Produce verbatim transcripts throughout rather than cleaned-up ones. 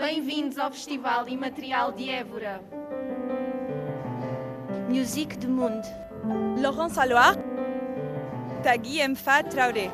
Bem-vindos ao Festival Imaterial de Évora. Musique du Monde. Laurent Saloir, Tagui Mfad Traoré.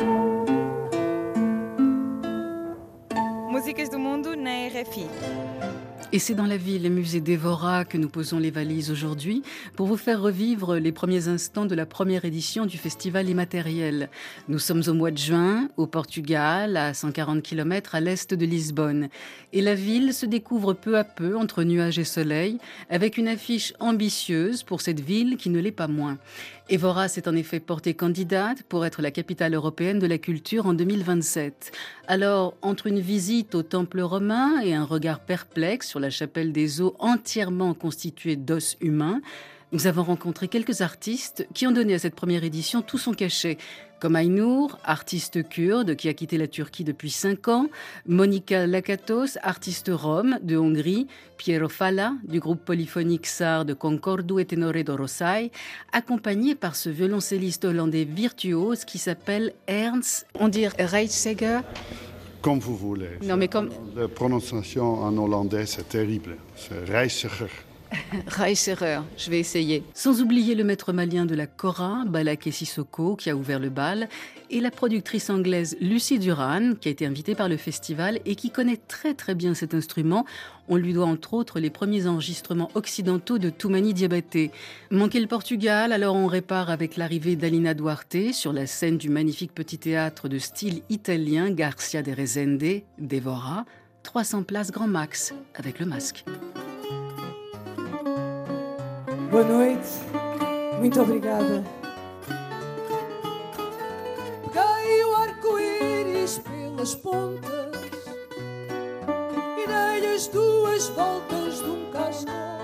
Músicas do Mundo na R F I. Et c'est dans la ville et musée d'Évora que nous posons les valises aujourd'hui pour vous faire revivre les premiers instants de la première édition du Festival Immatériel. Nous sommes au mois de juin, au Portugal, à cent quarante kilomètres à l'est de Lisbonne. Et la ville se découvre peu à peu entre nuages et soleil, avec une affiche ambitieuse pour cette ville qui ne l'est pas moins. Évora s'est en effet portée candidate pour être la capitale européenne de la culture en deux mille vingt-sept. Alors, entre une visite au temple romain et un regard perplexe sur la chapelle des eaux entièrement constituée d'os humains, nous avons rencontré quelques artistes qui ont donné à cette première édition tout son cachet. Comme Aynur, artiste kurde qui a quitté la Turquie depuis cinq ans, Monika Lakatos, artiste rome de Hongrie, Piero Falla du groupe polyphonique sarde Concordu e Tenore d'Orosai, accompagné par ce violoncelliste hollandais virtuose qui s'appelle Ernst, on dit Reitseger. Comme vous voulez. Non, mais comme... La prononciation en hollandais, c'est terrible. C'est Reisiger. Reisiger, je vais essayer. Sans oublier le maître malien de la kora, Balaké Sissoko, qui a ouvert le bal, et la productrice anglaise Lucy Duran, qui a été invitée par le festival et qui connaît très très bien cet instrument. On lui doit entre autres les premiers enregistrements occidentaux de Toumani Diabaté. Manquait le Portugal, alors on répare avec l'arrivée d'Alina Duarte sur la scène du magnifique petit théâtre de style italien Garcia de Rezende, d'Évora. trois cents places grand max, avec le masque. Boa noite, muito obrigada. Peguei o arco-íris pelas pontas e dei as duas voltas de um cascão,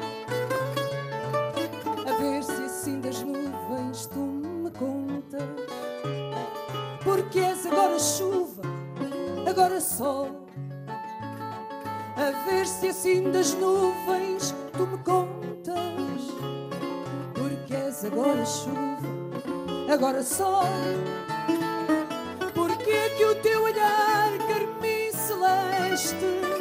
a ver se assim das nuvens tu me contas, porque és agora chuva, agora sol, a ver se assim das nuvens tu me contas. Agora chuva, agora sol. Porque é que o teu olhar carmim celeste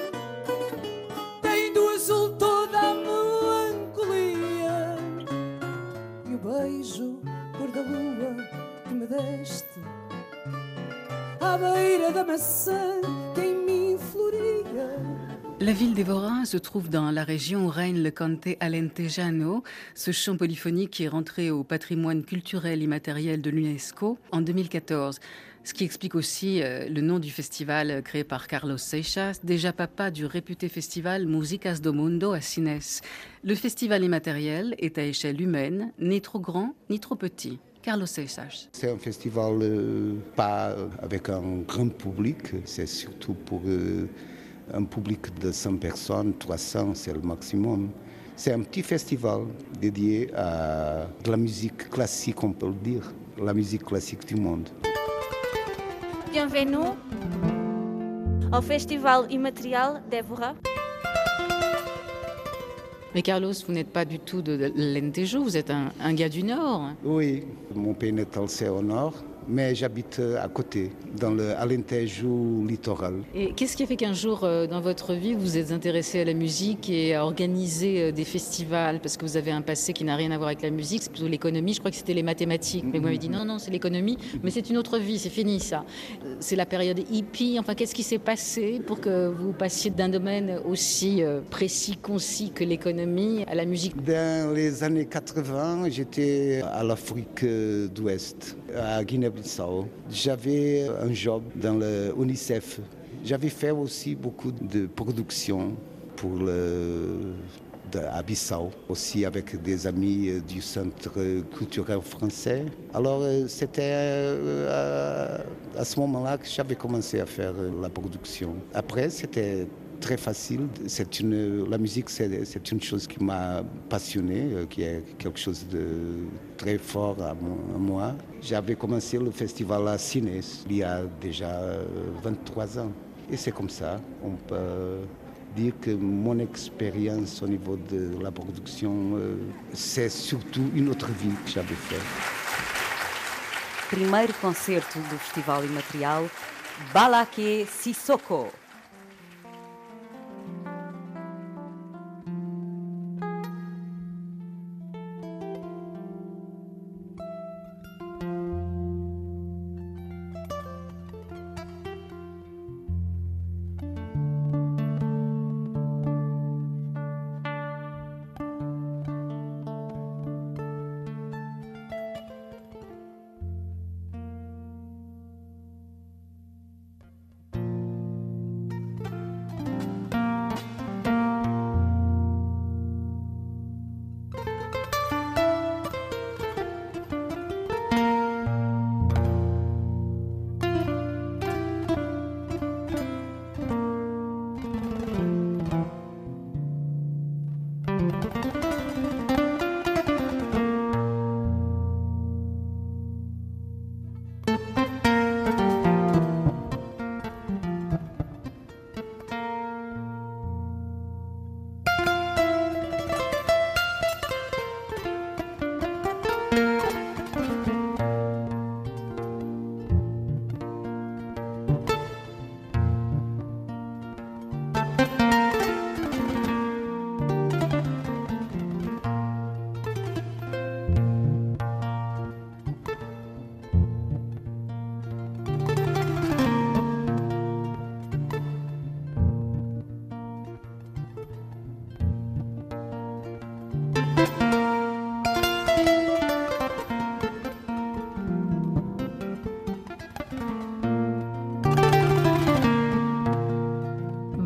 tem do azul toda a melancolia e o beijo cor da lua que me deste à beira da maçã que em mim floria. La ville d'Évora se trouve dans la région où règne le cante alentejano, ce chant polyphonique qui est rentré au patrimoine culturel immatériel de l'UNESCO en deux mille quatorze. Ce qui explique aussi euh, le nom du festival créé par Carlos Seixas, déjà papa du réputé festival Musicas do Mundo à Sines. Le festival immatériel est à échelle humaine, ni trop grand ni trop petit. Carlos Seixas. C'est un festival euh, pas avec un grand public, c'est surtout pour... Euh, un public de cent personnes, trois cents c'est le maximum. C'est un petit festival dédié à de la musique classique, on peut le dire, la musique classique du monde. Bienvenue au Festival Immatériel d'Évora. Mais Carlos, vous n'êtes pas du tout de l'Alentejo, vous êtes un, un gars du Nord. Oui, mon pays natal c'est au Nord, mais j'habite à côté, dans le Alentejo littoral. Et qu'est-ce qui a fait qu'un jour, dans votre vie, vous vous êtes intéressé à la musique et à organiser des festivals? Parce que vous avez un passé qui n'a rien à voir avec la musique, c'est plutôt l'économie. Je crois que c'était les mathématiques. Mais vous m'avez dit non, non, c'est l'économie. Mais c'est une autre vie, c'est fini ça. C'est la période hippie. Enfin, qu'est-ce qui s'est passé pour que vous passiez d'un domaine aussi précis, concis que l'économie à la musique? Dans les années quatre-vingts, j'étais à l'Afrique d'Ouest, à Guinée-Bissau. J'avais un job dans le UNICEF. J'avais fait aussi beaucoup de production pour le, de, à Bissau, aussi avec des amis du Centre culturel français. Alors c'était à, à ce moment-là que j'avais commencé à faire la production. Après, c'était très facile. C'est une, la musique, c'est, c'est une chose qui m'a passionné, qui est quelque chose de très fort à, mon, à moi. J'avais commencé le festival à Sines il y a déjà vingt-trois ans. Et c'est comme ça. On peut dire que mon expérience au niveau de la production, c'est surtout une autre vie que j'avais faite. Primeiro concerto do Festival Imaterial, Balaké Sissoko.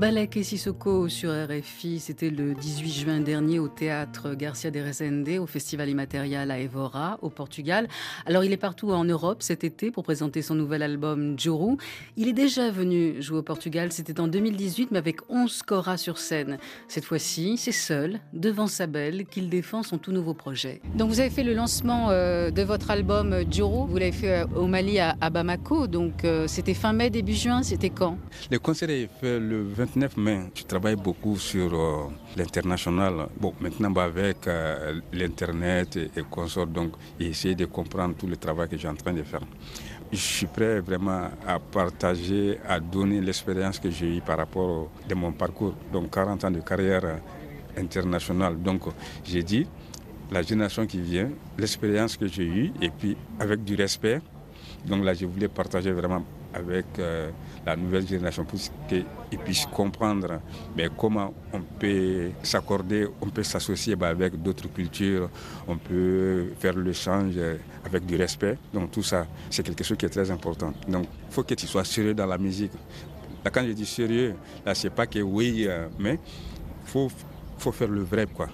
Balek et Sissoko sur R F I, c'était le dix-huit juin dernier au théâtre Garcia de Resende, au Festival Immaterial à Évora, au Portugal. Alors il est partout en Europe cet été pour présenter son nouvel album Djourou. Il est déjà venu jouer au Portugal, c'était en deux mille dix-huit, mais avec onze choras sur scène. Cette fois-ci, c'est seul, devant sa belle, qu'il défend son tout nouveau projet. Donc vous avez fait le lancement euh, de votre album Djourou, vous l'avez fait euh, au Mali à, à Bamako, donc euh, c'était fin mai, début juin, c'était quand? Le concert est fait le vingt-neuf mai. Je travaille beaucoup sur euh, l'international. Bon, maintenant bah, avec euh, l'internet et, et consorts, donc essayer de comprendre tout le travail que j'ai en train de faire. Je suis prêt vraiment à partager, à donner l'expérience que j'ai eue par rapport au, de mon parcours. Donc quarante ans de carrière euh, internationale. Donc j'ai dit, la génération qui vient, l'expérience que j'ai eue, et puis avec du respect. Donc là, je voulais partager vraiment avec euh, la nouvelle génération pour qu'ils puissent comprendre mais comment on peut s'accorder, on peut s'associer bah, avec d'autres cultures, on peut faire l'échange avec du respect. Donc tout ça, c'est quelque chose qui est très important. Donc il faut que tu sois sérieux dans la musique. Là, quand je dis sérieux, là, c'est pas que oui, euh, mais il faut, faut faire le vrai, quoi.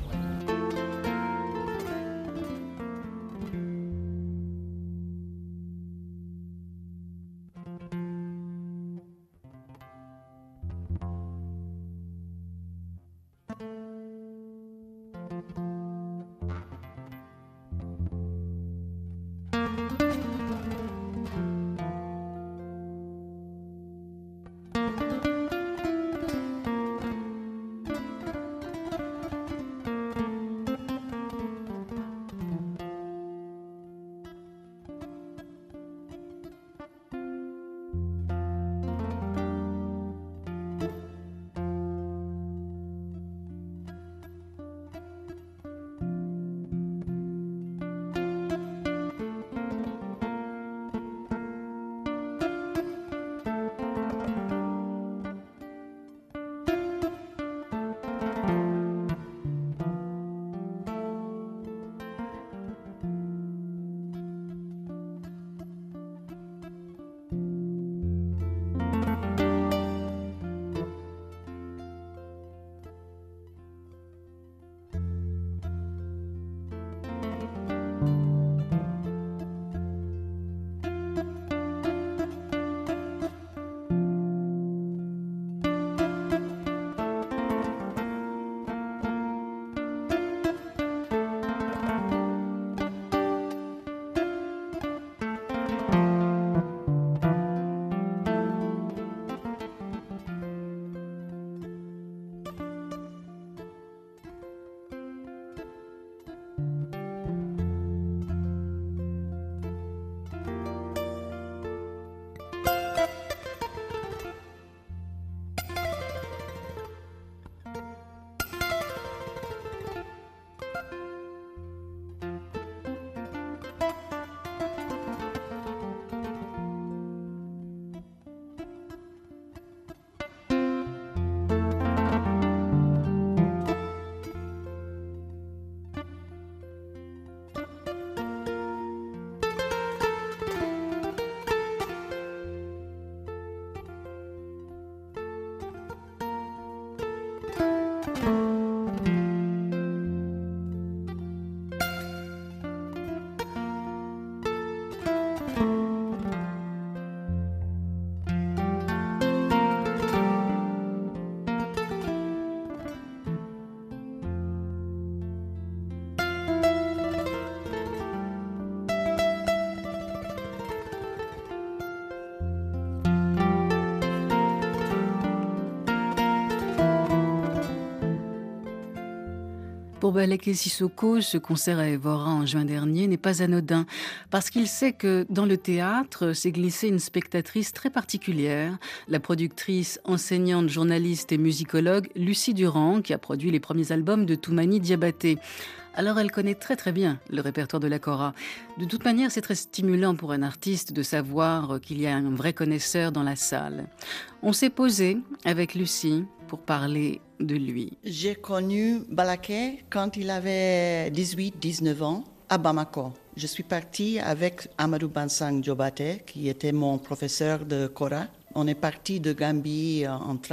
Pour Balek et Sissoko, ce concert à Évora en juin dernier n'est pas anodin, parce qu'il sait que dans le théâtre s'est glissée une spectatrice très particulière, la productrice, enseignante, journaliste et musicologue Lucie Durand, qui a produit les premiers albums de Toumani Diabaté. Alors elle connaît très très bien le répertoire de la kora. De toute manière, c'est très stimulant pour un artiste de savoir qu'il y a un vrai connaisseur dans la salle. On s'est posé avec Lucie pour parler de lui. J'ai connu Balaké quand il avait dix-huit dix-neuf ans à Bamako. Je suis partie avec Amadou Bansang Diabaté, qui était mon professeur de kora. On est parti de Gambie en train.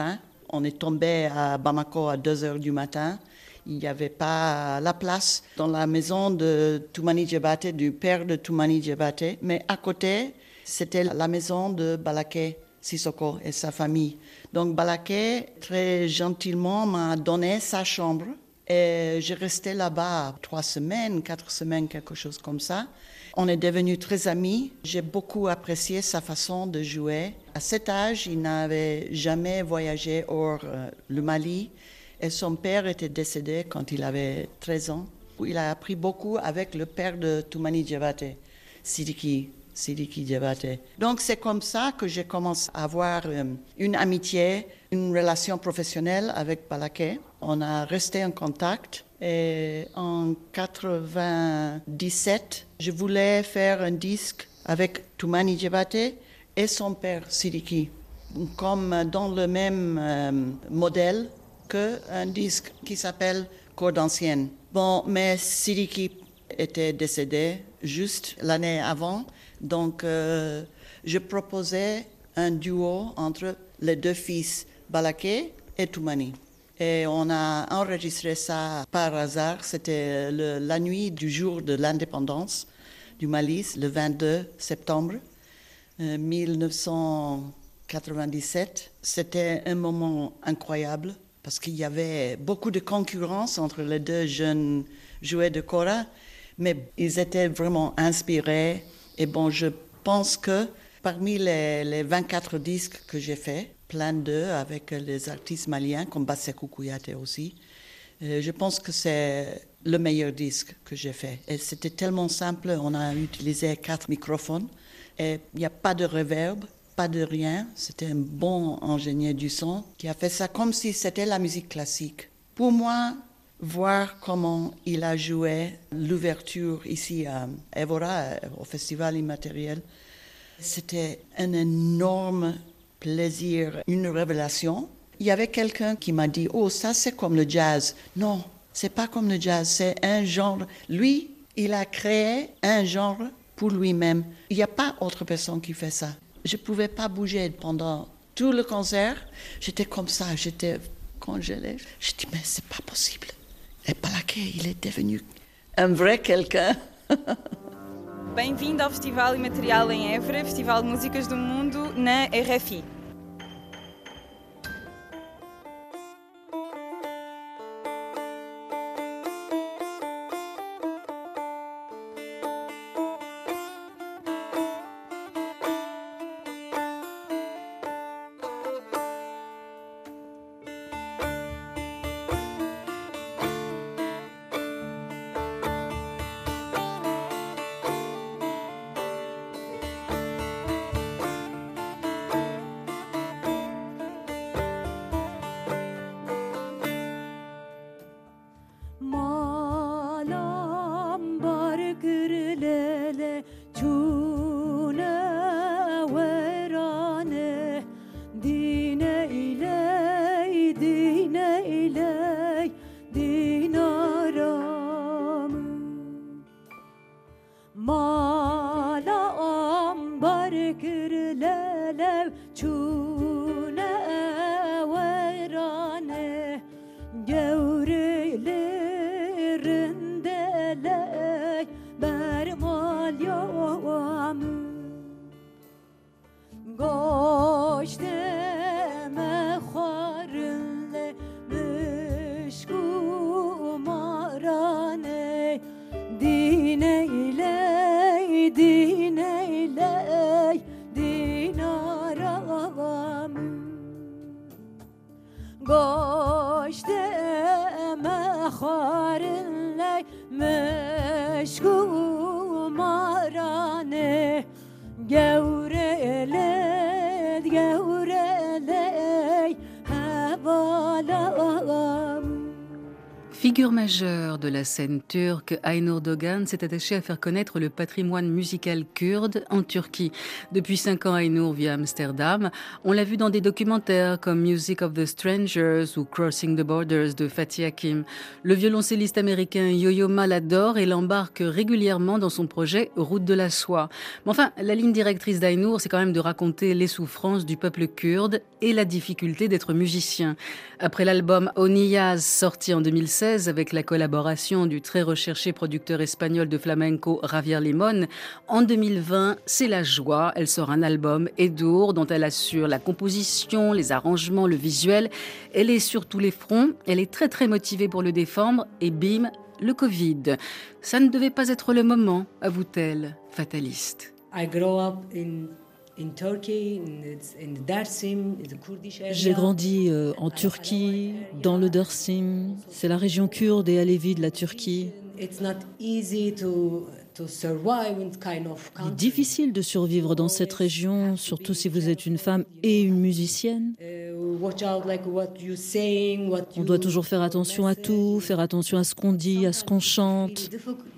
On est tombé à Bamako à deux heures du matin. Il n'y avait pas la place dans la maison de Toumani Diabaté, du père de Toumani Diabaté. Mais à côté, c'était la maison de Balaké Sissoko et sa famille. Donc Balaké, très gentiment, m'a donné sa chambre. Et j'ai resté là-bas trois semaines, quatre semaines, quelque chose comme ça. On est devenus très amis. J'ai beaucoup apprécié sa façon de jouer. À cet âge, il n'avait jamais voyagé hors euh, le Mali. Et son père était décédé quand il avait treize ans. Il a appris beaucoup avec le père de Toumani Diabaté, Sidiki, Sidiki Diabaté. Donc c'est comme ça que j'ai commencé à avoir euh, une amitié, une relation professionnelle avec Balaké. On a resté en contact et en quatre-vingt-dix-sept, je voulais faire un disque avec Toumani Diabaté et son père Sidiki, comme dans le même euh, modèle qu'un disque qui s'appelle Chord d'ancienne. Bon, mais Sidiki était décédé juste l'année avant, donc euh, je proposais un duo entre les deux fils, Balaké et Toumani. Et on a enregistré ça par hasard. C'était le, la nuit du jour de l'indépendance du Mali, le vingt-deux septembre euh, mille neuf cent quatre-vingt-dix-sept. C'était un moment incroyable parce qu'il y avait beaucoup de concurrence entre les deux jeunes joueurs de kora, mais ils étaient vraiment inspirés. Et bon, je pense que parmi les, les vingt-quatre disques que j'ai faits, plein d'eux avec les artistes maliens comme Bassekou Kouyaté aussi. Euh, je pense que c'est le meilleur disque que j'ai fait. Et c'était tellement simple, on a utilisé quatre microphones et il n'y a pas de reverb, pas de rien. C'était un bon ingénieur du son qui a fait ça comme si c'était la musique classique. Pour moi, voir comment il a joué l'ouverture ici à Évora, au Festival Immatériel, c'était un énorme plaisir, une révélation. Il y avait quelqu'un qui m'a dit « Oh, ça c'est comme le jazz ». Non, c'est pas comme le jazz, c'est un genre. Lui, il a créé un genre pour lui-même. Il n'y a pas autre personne qui fait ça. Je ne pouvais pas bouger pendant tout le concert. J'étais comme ça, j'étais congelée. Je dis « Mais c'est pas possible ». Et Balaké, il est devenu un vrai quelqu'un. Bem-vindo ao Festival Imaterial em Évora, Festival de Músicas do Mundo, na R F I. Figure majeure de la scène turque, Aynur Doğan s'est attachée à faire connaître le patrimoine musical kurde en Turquie. Depuis cinq ans, Aynur vit à Amsterdam. On l'a vu dans des documentaires comme Music of the Strangers ou Crossing the Borders de Fatih Akin. Le violoncelliste américain Yo-Yo Ma l'adore et l'embarque régulièrement dans son projet Route de la soie. Mais enfin, la ligne directrice d'Aynur, c'est quand même de raconter les souffrances du peuple kurde et la difficulté d'être musicien. Après l'album Oniyaz, sorti en deux mille seize, avec la collaboration du très recherché producteur espagnol de flamenco Javier Limón, en deux mille vingt, c'est la joie. Elle sort un album, Edur, dont elle assure la composition, les arrangements, le visuel. Elle est sur tous les fronts, elle est très très motivée pour le défendre et bim, le Covid. Ça ne devait pas être le moment, avoue-t-elle, fataliste. I grew up in J'ai grandi euh, en Turquie, dans le Dersim. C'est la région kurde et alévi de la Turquie. Il est difficile de survivre dans cette région, surtout si vous êtes une femme et une musicienne. On doit toujours faire attention à tout, faire attention à ce qu'on dit, à ce qu'on chante.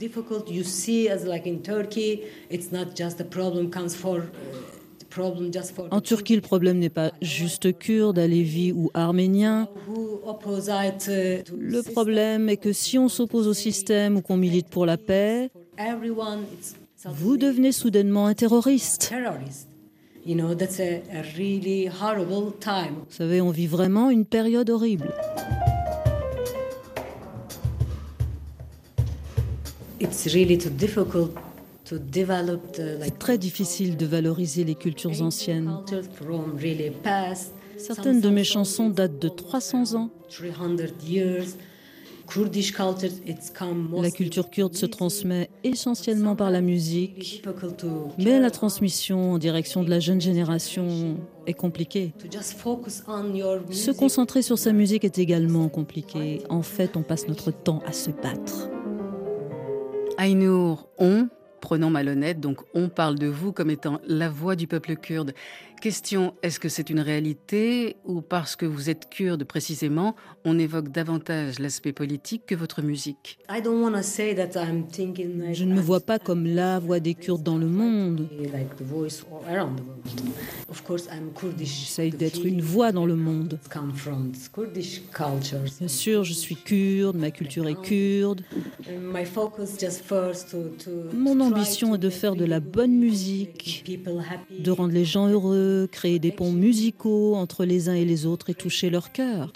En Turquie, le problème n'est pas juste kurde, alévi ou arménien. Le problème est que si on s'oppose au système ou qu'on milite pour la paix, vous devenez soudainement un terroriste. Vous savez, on vit vraiment une période horrible. C'est très difficile de valoriser les cultures anciennes. Certaines de mes chansons datent de trois cents ans. La culture kurde se transmet essentiellement par la musique, mais la transmission en direction de la jeune génération est compliquée. Se concentrer sur sa musique est également compliqué. En fait, on passe notre temps à se battre. Aynur, on Prenons malhonnête, donc on parle de vous comme étant la voix du peuple kurde. Question, est-ce que c'est une réalité ou parce que vous êtes kurde précisément, on évoque davantage l'aspect politique que votre musique? Je ne me vois pas comme la voix des Kurdes dans le monde. J'essaye d'être une voix dans le monde. Bien sûr, je suis kurde, ma culture est kurde. Mon ambition est de faire de la bonne musique, de rendre les gens heureux, créer des ponts musicaux entre les uns et les autres et toucher leur cœur.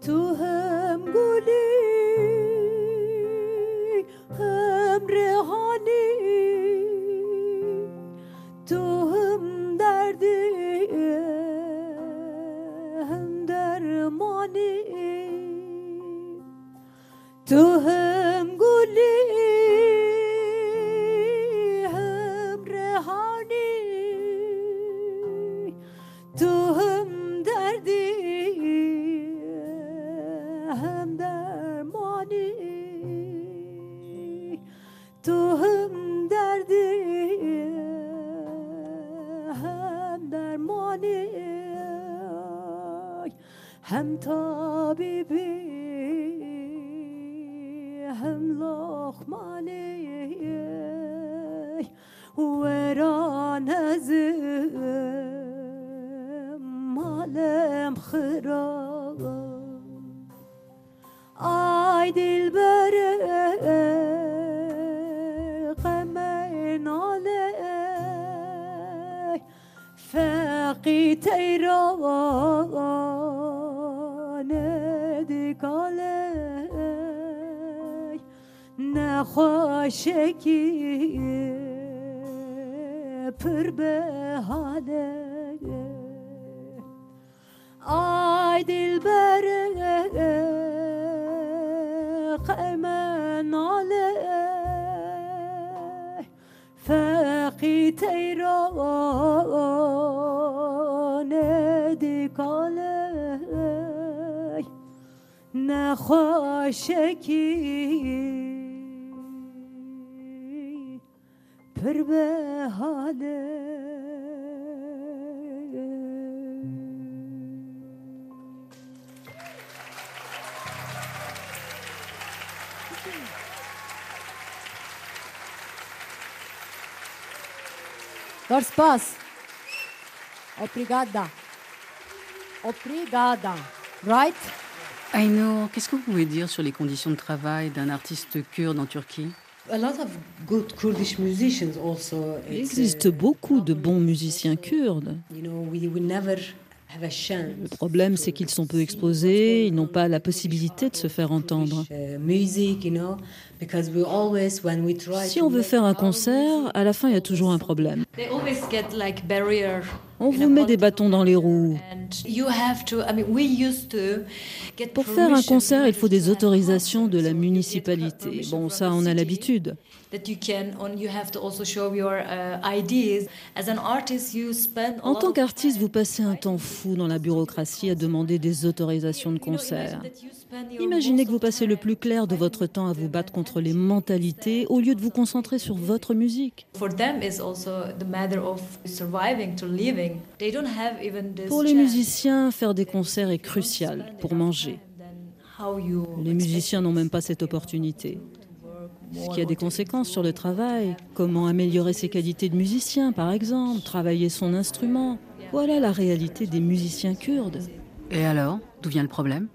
تو هم گلی هم ریحانی تو هم دردی هم درمانی تو هم گلی هم ریحانی تو هم دردی هم درمانی تو هم دردی هم درمانی هم طبیبی هم لقمانی وران ازم مالم خراب آی دلبر غم ناله فقی تیران دکاله نخوشکی پر به حاله آی دلبر غم ناله فقی تیران دکاله نخوشکی پر به حاله Doar spas. Obrigada. Obrigada. Right? Aynur, qu'est-ce que vous pouvez dire sur les conditions de travail d'un artiste kurde en Turquie? Il existe beaucoup de bons musiciens kurdes. Le problème, c'est qu'ils sont peu exposés, ils n'ont pas la possibilité de se faire entendre. Si on veut faire un concert, à la fin, il y a toujours un problème. On vous met des bâtons dans les roues. Pour faire un concert, il faut des autorisations de la municipalité. Bon, ça, on a l'habitude. En tant qu'artiste, vous passez un temps fou dans la bureaucratie à demander des autorisations de concert. Imaginez que vous passez le plus clair de votre temps à vous battre contre les mentalités au lieu de vous concentrer sur votre musique. Pour les musiciens, faire des concerts est crucial pour manger. Les musiciens n'ont même pas cette opportunité. Ce qui a des conséquences sur le travail. Comment améliorer ses qualités de musicien, par exemple, travailler son instrument. Voilà la réalité des musiciens kurdes. Et alors, d'où vient le problème?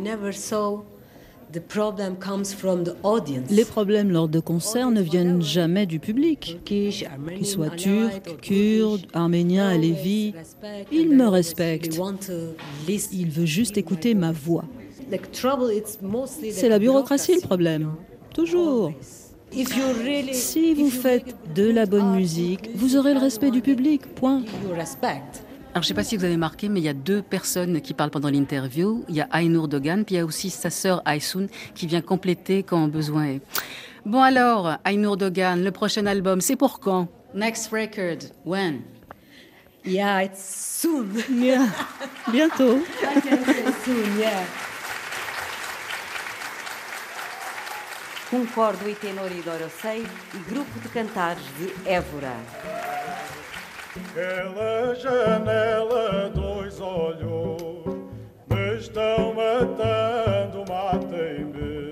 Les problèmes lors de concerts ne viennent jamais du public. Qu'ils soient turcs, kurdes, arméniens, alévis, ils me respectent. Ils veulent juste écouter ma voix. C'est la bureaucratie le problème. Toujours. Si vous faites de la bonne musique, vous aurez le respect du public, point. Alors, je ne sais pas si vous avez marqué, mais il y a deux personnes qui parlent pendant l'interview. Il y a Aynur Dogan, puis il y a aussi sa sœur Aysun qui vient compléter quand besoin est. Bon alors, Aynur Dogan, le prochain album, c'est pour quand? Next record, when? Yeah, it's soon. Yeah. Bientôt. I can say soon, yeah. Um coro do Itenori Dorosei e grupo de cantares de Évora. Pela janela dois olhos me estão matando, matem-me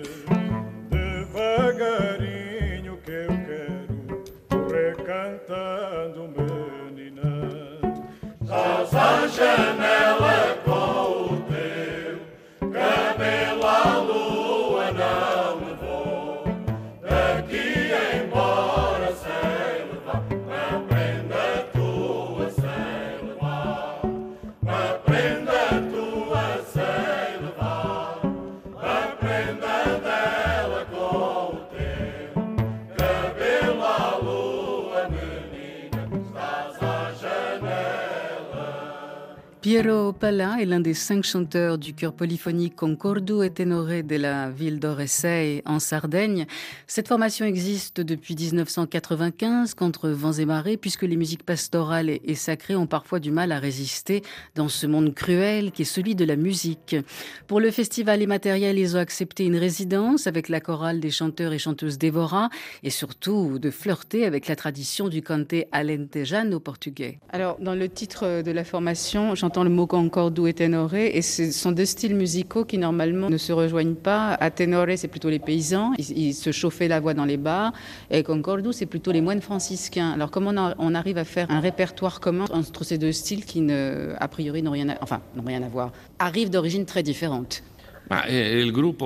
devagarinho que eu quero correr cantando, menina. Estás à janela com o teu cabelo à lua, não me vou daqui embora sem levar a prenda tua, sem levar Piero Pala est l'un des cinq chanteurs du chœur polyphonique Concordo e Tenore de la ville d'Orsay en Sardaigne. Cette formation existe depuis dix-neuf cent quatre-vingt-quinze contre vents et marées, puisque les musiques pastorales et sacrées ont parfois du mal à résister dans ce monde cruel qui est celui de la musique. Pour le festival immatériel, ils ont accepté une résidence avec la chorale des chanteurs et chanteuses d'Evora et surtout de flirter avec la tradition du cante alentejano portugais. Alors, dans le titre de la formation, j'entends le mot Concordo et Tenore, et ce sont deux styles musicaux qui normalement ne se rejoignent pas. À Tenore, c'est plutôt les paysans, ils, ils se chauffaient la voix dans les bars, et Concordo, c'est plutôt les moines franciscains. Alors comment on, a, on arrive à faire un répertoire commun entre ces deux styles qui, ne, a priori, n'ont rien à, enfin, n'ont rien à voir, arrivent d'origines très différentes? Alors le groupe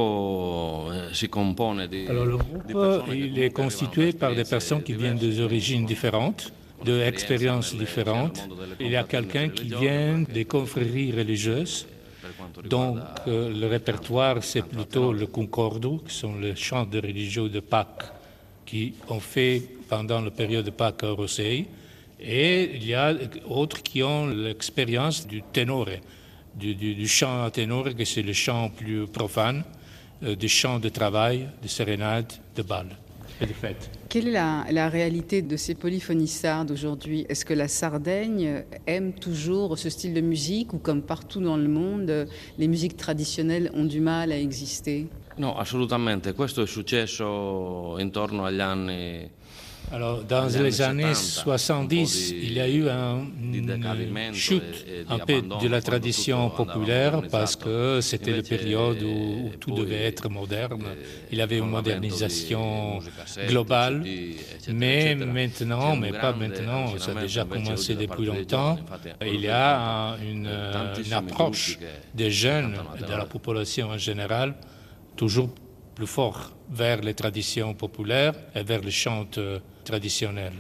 il est constitué par des personnes qui viennent d'origines différentes, d'expériences différentes. Il y a quelqu'un qui vient des confréries religieuses. Donc euh, le répertoire, c'est plutôt le concordo, qui sont les chants de religieux de Pâques qui ont fait pendant la période de Pâques à Orsay. Et il y a d'autres qui ont l'expérience du tenore, du, du, du chant à ténor, que c'est le chant plus profane, euh, des chants de travail, de sérénade, de bal et de fête. Quelle est la, la réalité de ces polyphonies sardes aujourd'hui? Est-ce que la Sardaigne aime toujours ce style de musique ou comme partout dans le monde, les musiques traditionnelles ont du mal à exister? No, assolutamente. Questo è successo intorno agli anni. Alors, dans les années soixante-dix, il y a eu un, une chute un peu de la tradition populaire parce que c'était la période où, où tout devait être moderne. Il y avait une modernisation globale, mais maintenant, mais pas maintenant, ça a déjà commencé depuis longtemps, il y a une, une approche des jeunes et de la population en général toujours plus fort vers les traditions populaires et vers les chants traditionnels.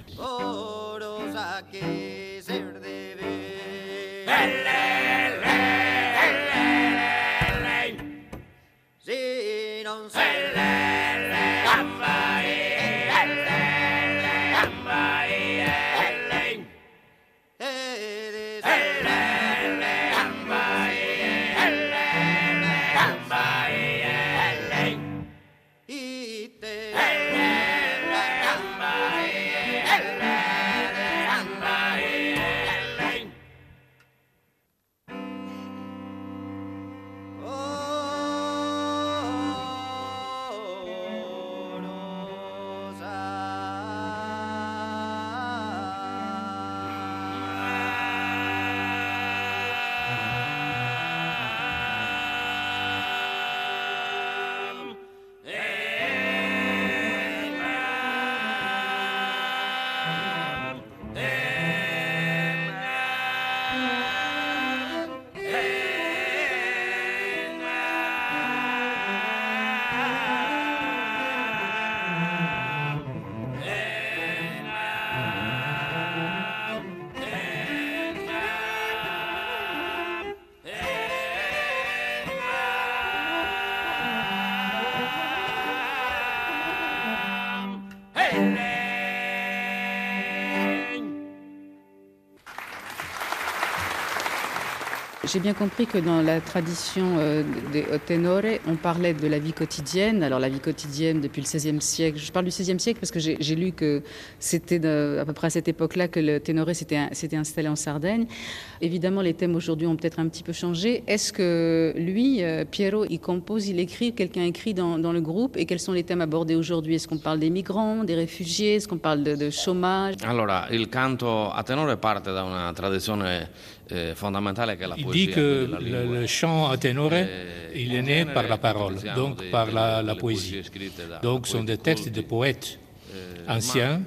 J'ai bien compris que dans la tradition euh, des tenore, on parlait de la vie quotidienne. Alors la vie quotidienne depuis le seizième siècle, je parle du seizième siècle parce que j'ai, j'ai lu que c'était de, à peu près à cette époque-là que le tenore s'était, s'était installé en Sardaigne. Évidemment, les thèmes aujourd'hui ont peut-être un petit peu changé. Est-ce que lui, euh, Piero, il compose, il écrit, quelqu'un écrit dans, dans le groupe? Et quels sont les thèmes abordés aujourd'hui? Est-ce qu'on parle des migrants, des réfugiés? Est-ce qu'on parle de, de chômage? Allora, il canto a tenore parte da una tradizione eh, fondamentale che è la poesia. Il dit que le, le chant à ténor, il est né par la parole, donc par la, la poésie. Donc ce sont des textes de poètes anciens.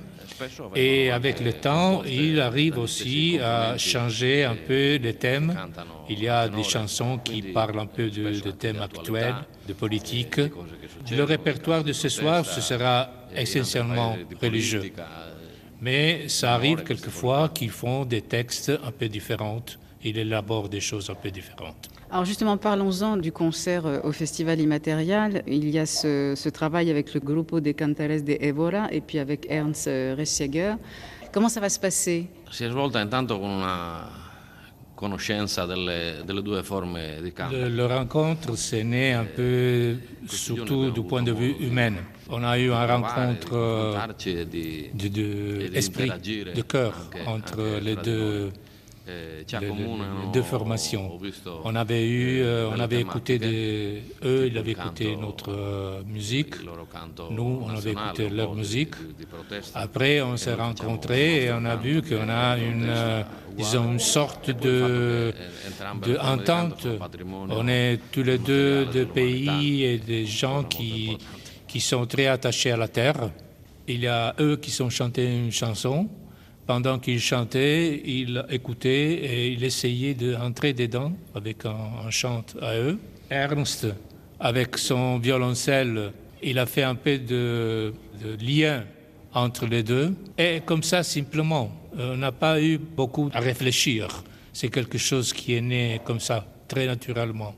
Et avec le temps, il arrive aussi à changer un peu les thèmes. Il y a des chansons qui parlent un peu de, de thèmes actuels, de politique. Le répertoire de ce soir, ce sera essentiellement religieux. Mais ça arrive quelquefois qu'ils font des textes un peu différents. Il élabore des choses un peu différentes. Alors justement, parlons-en du concert au Festival Immatériel. Il y a ce, ce travail avec le Grupo de Cantares de Evora et puis avec Ernst Ressiger. Comment ça va se passer? Si è svolta intanto con una conoscenza delle, delle due forme di canto. Le, le rencontre, c'est né un peu surtout du point de vue humain. On a eu une rencontre de, de esprit, de cœur entre les deux. Les, les deux formations. On avait eu, on avait écouté des, eux, ils avaient écouté notre musique, nous, on avait écouté leur musique. Après, on s'est rencontrés et on a vu qu'on a une, disons, une sorte de, de entente. On est tous les deux des pays et des gens qui, qui sont très attachés à la terre. Il y a eux qui sont chantés une chanson. Pendant qu'il chantait, il écoutait et il essayait d'entrer dedans avec un, un chant à eux. Ernst, avec son violoncelle, il a fait un peu de, de lien entre les deux. Et comme ça, simplement, on n'a pas eu beaucoup à réfléchir. C'est quelque chose qui est né comme ça, très naturellement.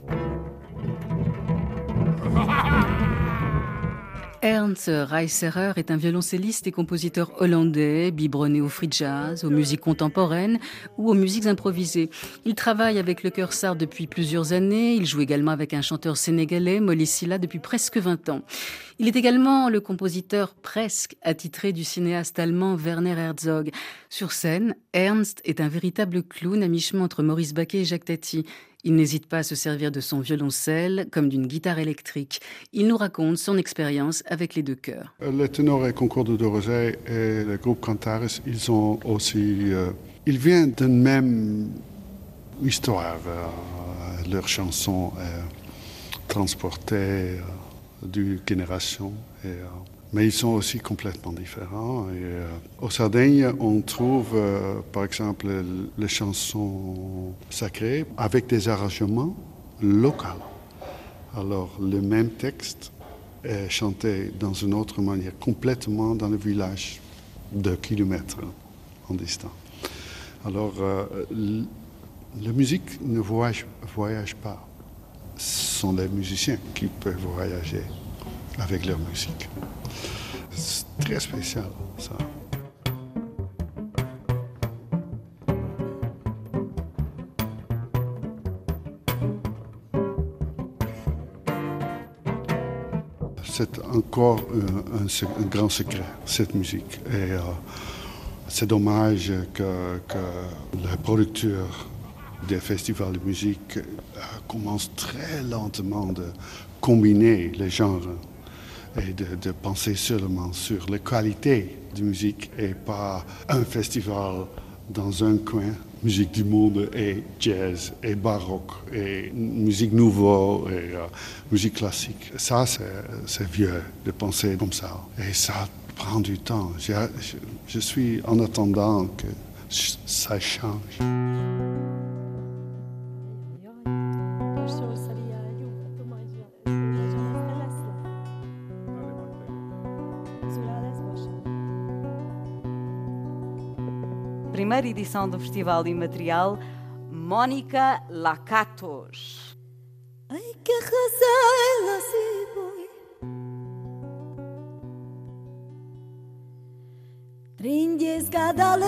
Ernst Reiserer est un violoncelliste et compositeur hollandais, biberonné au free jazz, aux musiques contemporaines ou aux musiques improvisées. Il travaille avec le chœur Sardes depuis plusieurs années. Il joue également avec un chanteur sénégalais, Molly Silla, depuis presque vingt ans. Il est également le compositeur presque attitré du cinéaste allemand Werner Herzog. Sur scène, Ernst est un véritable clown à mi-chemin entre Maurice Baquet et Jacques Tati. Il n'hésite pas à se servir de son violoncelle comme d'une guitare électrique. Il nous raconte son expérience avec les deux chœurs. Les ténors et Concorde de Rosé et le groupe Cantares, ils ont aussi, euh, ils viennent d'une même histoire. Euh, leurs chansons euh, transportées euh, d'une génération. Et, euh, mais ils sont aussi complètement différents. Et, euh, au Sardaigne, on trouve, euh, par exemple, les chansons sacrées avec des arrangements locaux. Alors, le même texte est chanté dans une autre manière, complètement dans le village, de kilomètres en distance. Alors, euh, la musique ne voyage, voyage pas. Ce sont les musiciens qui peuvent voyager avec leur musique. C'est très spécial, ça. C'est encore un, un, un grand secret, cette musique. Et euh, c'est dommage que, que les producteurs des festivals de musique euh, commencent très lentement de combiner les genres et de, de penser seulement sur la qualité de musique et pas un festival dans un coin, musique du monde et jazz et baroque et musique nouvelle et euh, musique classique. Ça, c'est, c'est vieux de penser comme ça. Et ça prend du temps. Je, je, je suis en attendant que ça change. Primeira edição do Festival Imaterial, Mónica Lacatos. Ai que razela se foi Trindies gadales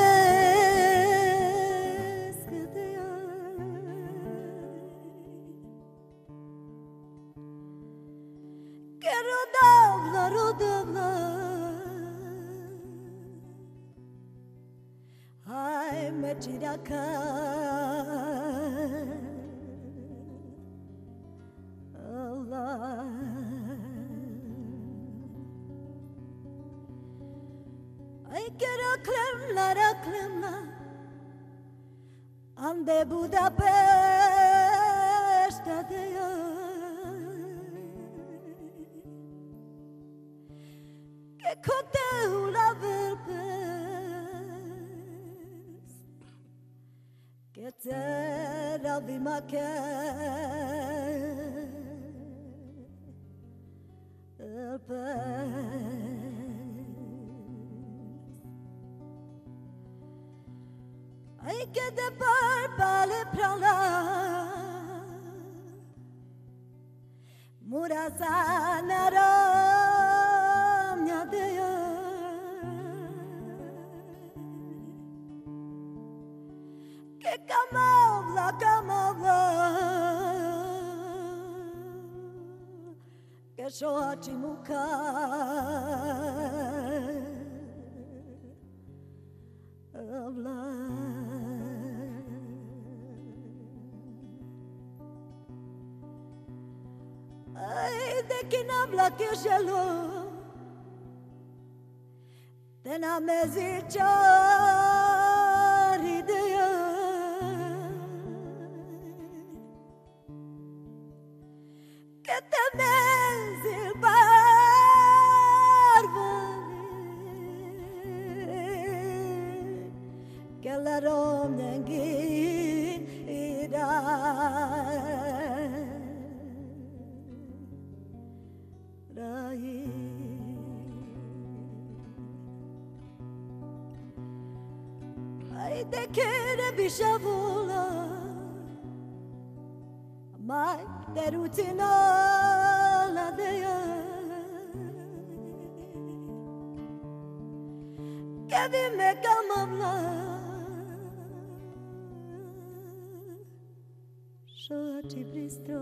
que rodavla, rodavla Ai, me tira cá Allah Ai, quero clemlar, a clemlar Ande Budapest adeia Que coteu la verbe Que terra di maquet El pez Ai que de parpale prala Murazana ramya deya Que camavla Ay, de quien habla que gelo, de na mezicha idea, que te mezil barbare, que la romnengi ida. Ai de kere bishavula mai derutina la deya kevi me kamamla shoti bristro.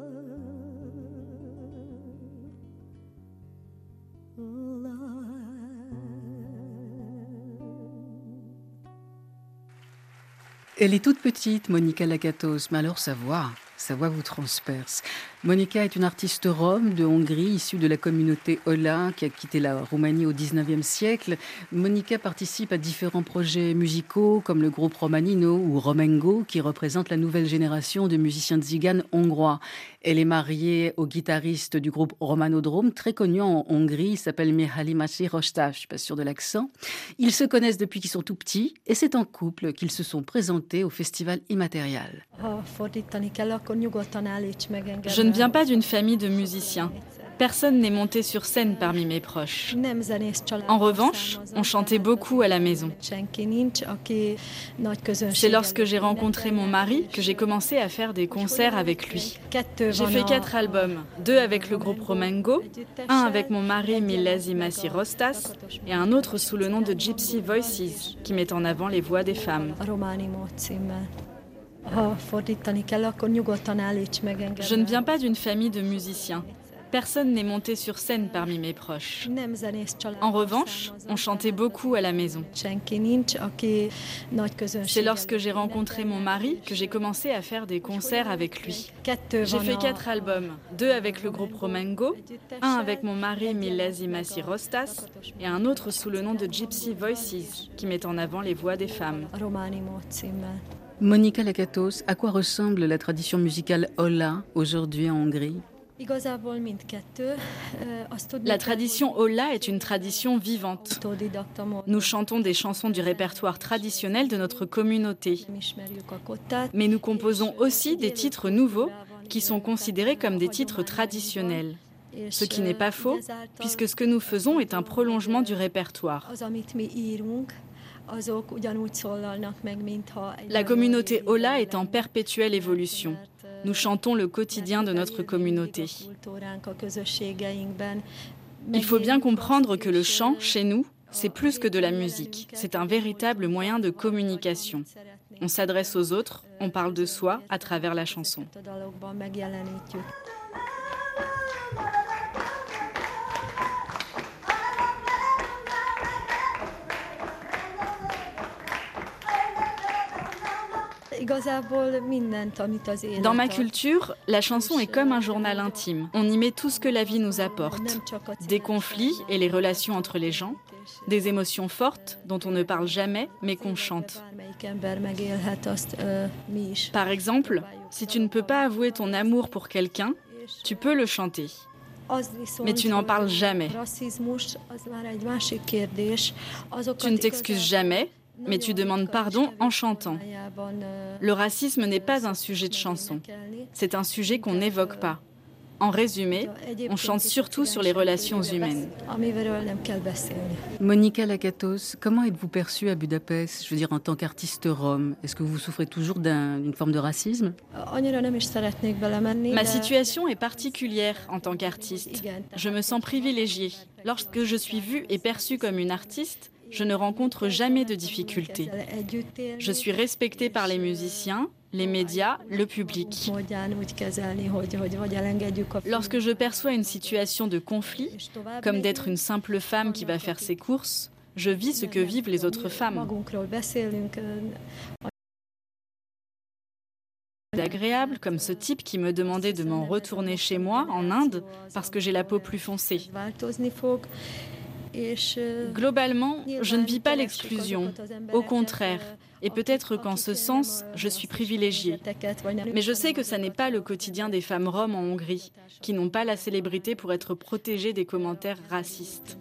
Elle est toute petite, Monica Lakatos, mais alors sa voix, sa voix vous transperce. Monica est une artiste rome de Hongrie, issue de la communauté Ola, qui a quitté la Roumanie au dix-neuvième siècle. Monica participe à différents projets musicaux, comme le groupe Romanino ou Romengo, qui représente la nouvelle génération de musiciens tziganes hongrois. Elle est mariée au guitariste du groupe Romanodrome, très connu en Hongrie, il s'appelle Mihály Maciej Rostás, je ne suis pas sûre de l'accent. Ils se connaissent depuis qu'ils sont tout petits, et c'est en couple qu'ils se sont présentés au festival Immaterial. Je ne viens pas d'une famille de musiciens. Personne n'est monté sur scène parmi mes proches. En revanche, on chantait beaucoup à la maison. C'est lorsque j'ai rencontré mon mari que j'ai commencé à faire des concerts avec lui. J'ai fait quatre albums, deux avec le groupe Romengo, un avec mon mari Mihály Maciej Rostás et un autre sous le nom de Gypsy Voices, qui met en avant les voix des femmes. Je ne viens pas d'une famille de musiciens. Personne n'est monté sur scène parmi mes proches. En revanche, on chantait beaucoup à la maison. C'est lorsque j'ai rencontré mon mari que j'ai commencé à faire des concerts avec lui. J'ai fait quatre albums, deux avec le groupe Romengo, un avec mon mari Mihály Maciej Rostás et un autre sous le nom de Gypsy Voices, qui met en avant les voix des femmes. Monica Lakatos, à quoi ressemble la tradition musicale Ola aujourd'hui en Hongrie ? La tradition Ola est une tradition vivante. Nous chantons des chansons du répertoire traditionnel de notre communauté. Mais nous composons aussi des titres nouveaux qui sont considérés comme des titres traditionnels. Ce qui n'est pas faux, puisque ce que nous faisons est un prolongement du répertoire. La communauté Ola est en perpétuelle évolution. Nous chantons le quotidien de notre communauté. Il faut bien comprendre que le chant, chez nous, c'est plus que de la musique. C'est un véritable moyen de communication. On s'adresse aux autres, on parle de soi à travers la chanson. Dans ma culture, la chanson est comme un journal intime. On y met tout ce que la vie nous apporte. Des conflits et les relations entre les gens, des émotions fortes dont on ne parle jamais mais qu'on chante. Par exemple, si tu ne peux pas avouer ton amour pour quelqu'un, tu peux le chanter. Mais tu n'en parles jamais. Tu ne t'excuses jamais, mais tu demandes pardon en chantant. Le racisme n'est pas un sujet de chanson. C'est un sujet qu'on n'évoque pas. En résumé, on chante surtout sur les relations humaines. Monica Lakatos, comment êtes-vous perçue à Budapest, je veux dire en tant qu'artiste rome? Est-ce que vous souffrez toujours d'un, d'une forme de racisme? Ma situation est particulière en tant qu'artiste. Je me sens privilégiée. Lorsque je suis vue et perçue comme une artiste, je ne rencontre jamais de difficultés. Je suis respectée par les musiciens les médias, le public. Lorsque je perçois une situation de conflit, comme d'être une simple femme qui va faire ses courses, je vis ce que vivent les autres femmes. Agréable, comme ce type qui me demandait de m'en retourner chez moi, en Inde, parce que j'ai la peau plus foncée. Globalement, je ne vis pas l'exclusion, au contraire, et peut-être qu'en ce sens, je suis privilégiée. Mais je sais que ça n'est pas le quotidien des femmes roms en Hongrie, qui n'ont pas la célébrité pour être protégées des commentaires racistes.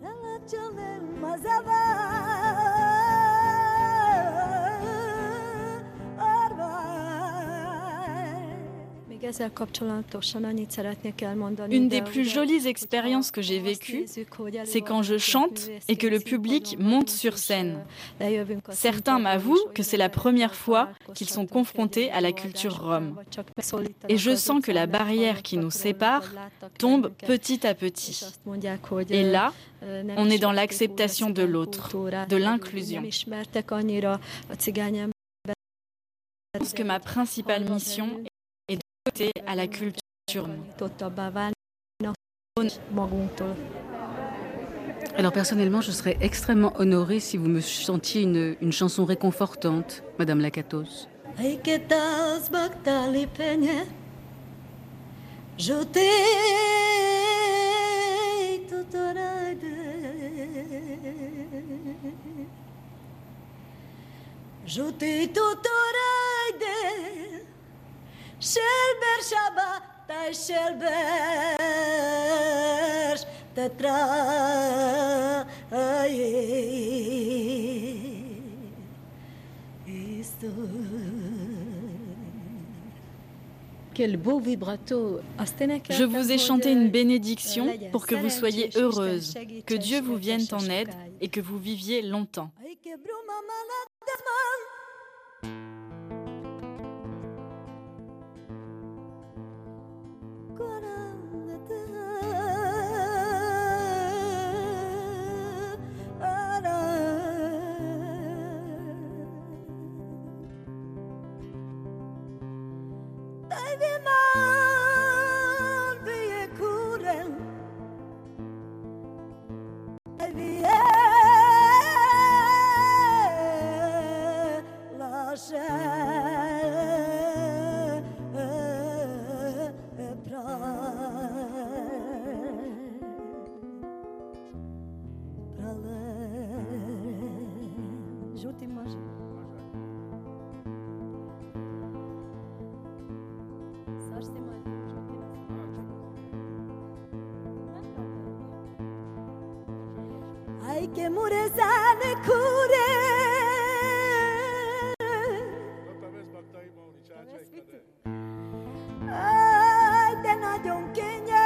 Une des plus jolies expériences que j'ai vécues, c'est quand je chante et que le public monte sur scène. Certains m'avouent que c'est la première fois qu'ils sont confrontés à la culture rome. Et je sens que la barrière qui nous sépare tombe petit à petit. Et là, on est dans l'acceptation de l'autre, de l'inclusion. Je pense que ma principale mission est à la culture. Alors personnellement, je serais extrêmement honorée si vous me chantiez une, une chanson réconfortante, Madame Lakatos. Shelber Shabbat, tai Shelber Tetra. Quel beau vibrato. Je vous ai chanté une bénédiction pour que vous soyez heureuse, que Dieu vous vienne en aide et que vous viviez longtemps. Ai que murezane kure. Ai de na jonkenya.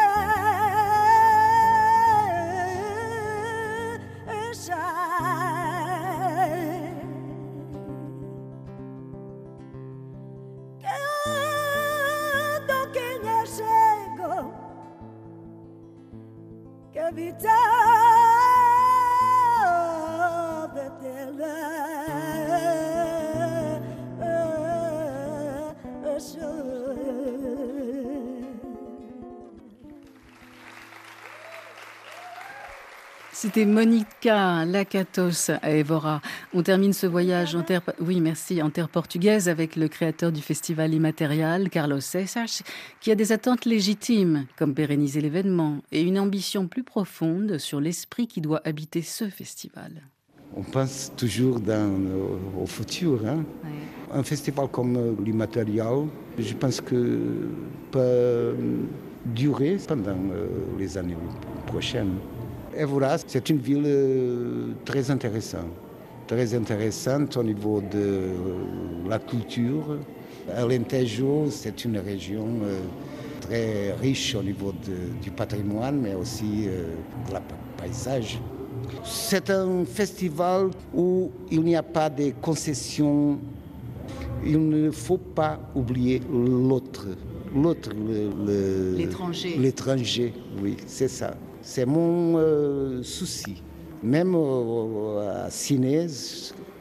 C'était Monica Lakatos à Évora. On termine ce voyage en terre, oui, merci, en terre portugaise avec le créateur du festival Immatérial, Carlos Seixas, qui a des attentes légitimes, comme pérenniser l'événement, et une ambition plus profonde sur l'esprit qui doit habiter ce festival. On pense toujours dans, au futur. Hein? Oui. Un festival comme l'Immatérial, je pense que peut durer pendant les années prochaines. Évora, c'est une ville très intéressante, très intéressante au niveau de la culture. Alentejo, c'est une région très riche au niveau de, du patrimoine, mais aussi de la paysage. C'est un festival où il n'y a pas de concessions. Il ne faut pas oublier l'autre. L'autre, le, le, l'étranger. L'étranger, oui, c'est ça. C'est mon euh, souci. Même euh, à Sines,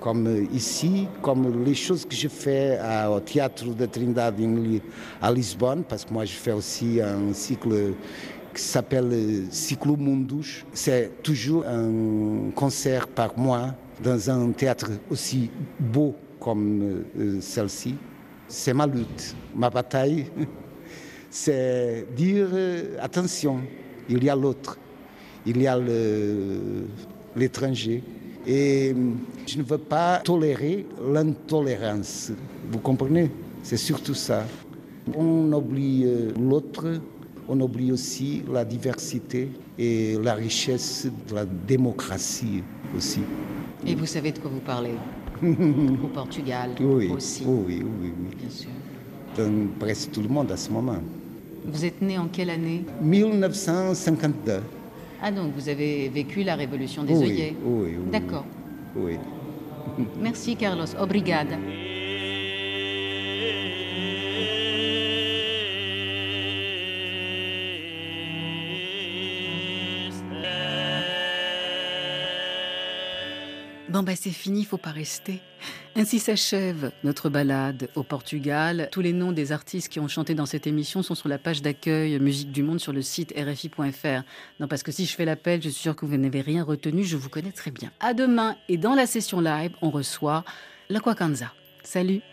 comme ici, comme les choses que je fais au Théâtre de Trindade à Lisbonne, parce que moi je fais aussi un cycle qui s'appelle Cyclo Mundus. C'est toujours un concert par mois dans un théâtre aussi beau comme celle-ci. C'est ma lutte, ma bataille, c'est dire attention, il y a l'autre, il y a le, l'étranger. Et je ne veux pas tolérer l'intolérance, vous comprenez? C'est surtout ça. On oublie l'autre, on oublie aussi la diversité et la richesse de la démocratie aussi. Et vous savez de quoi vous parlez? Au Portugal oui, aussi. Oui, oui, oui. Bien sûr. Dans presque tout le monde à ce moment. Vous êtes né en quelle année? mille neuf cent cinquante-deux. Ah donc vous avez vécu la révolution des oui, œillets. Oui, oui. D'accord. Oui. Merci Carlos. Obrigada. Bon bah c'est fini, il faut pas rester. Ainsi s'achève notre balade au Portugal. Tous les noms des artistes qui ont chanté dans cette émission sont sur la page d'accueil Musique du Monde sur le site R F I point F R. Non, parce que si je fais l'appel, je suis sûre que vous n'avez rien retenu, je vous connais très bien. À demain, et dans la session live, on reçoit La Kwakanza. Salut!